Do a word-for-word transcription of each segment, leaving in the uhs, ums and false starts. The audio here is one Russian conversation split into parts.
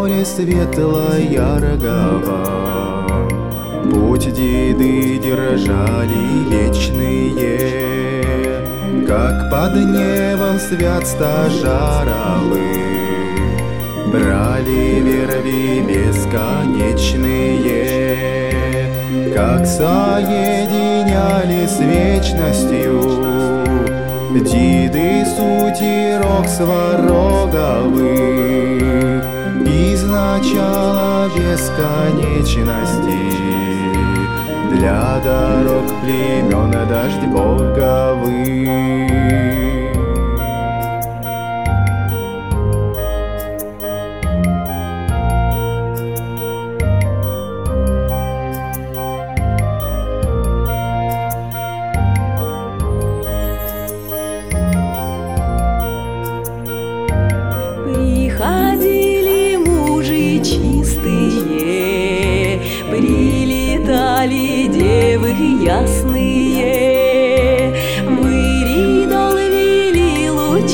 море светло-яркого. Путь деды держали вечные, как под небом свят стажаровы. Брали верви бесконечные, как соединяли с вечностью деды сутирок свароговых из начала бесконечности для дорог племен дождь боговых. Приходили мужи чистые, прилетали девы ясные, мыри дол вели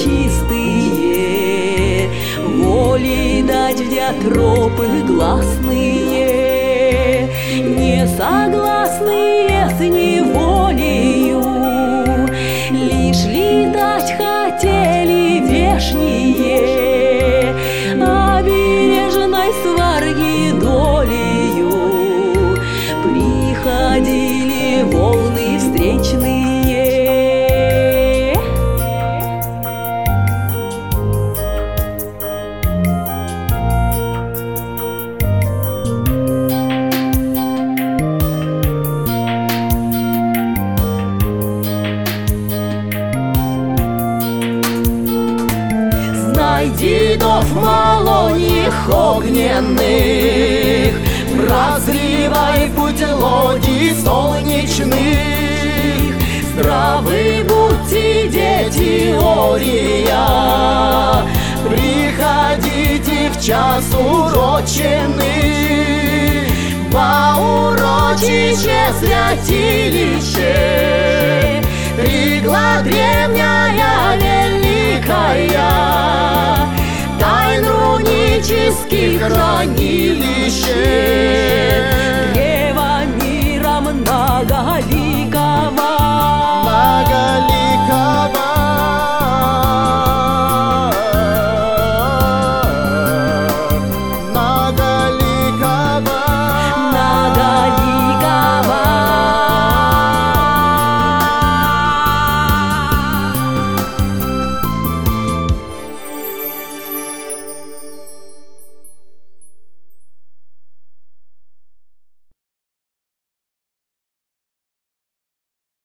лучистые, воли дать в диатропы гласные, не согласные с неволею, лишь летать хотели вешние. Обережной сварги долею приходили волны встречные. Дедов малоних огненных, разливай путь лодий солнечных. Здравы будьте, дети Ория, приходите в час уроченный, во урочище святилище, Тригла древняя великая, тайн рунических хранилище.